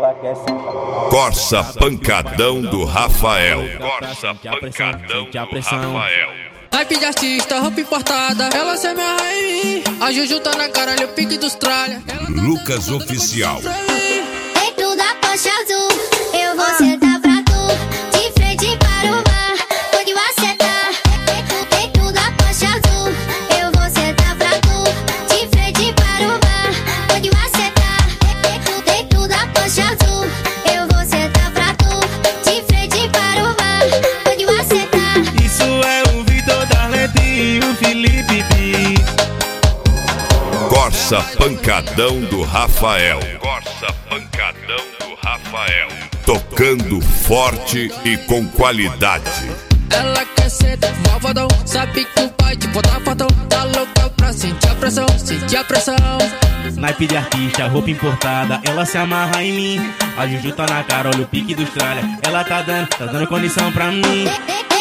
ela quer sentar. Corsa Pancadão do Rafael. Corsa Pancadão do Rafael. Naipe de artista, roupa importada, ela se amarra em mim. A Juju tá na cara, olha o pique dos tralha. Lucas Oficial. Dentro da Porsche azul, eu vou sentar pra tu, de frente para o mar, onde você tá. Dentro da Porsche azul, eu vou sentar pra tu, de frente para o mar, onde você tá. Dentro da Porsche azul, eu vou sentar pra tu, de frente para o mar, onde você tá. Isso é o Vitor Darlete e o Felipe B. Corsa Pancadão do Rafael. Corsa Pancadão do Rafael. Tocando forte e com qualidade. Ela quer ser malvadão, sabe que o pai te botar fatão. Tá louca pra sentir a pressão, sentir a pressão. Naipe de artista, roupa importada, ela se amarra em mim. A Juju tá na cara, olha o pique dos tralha. Ela tá dando condição pra mim.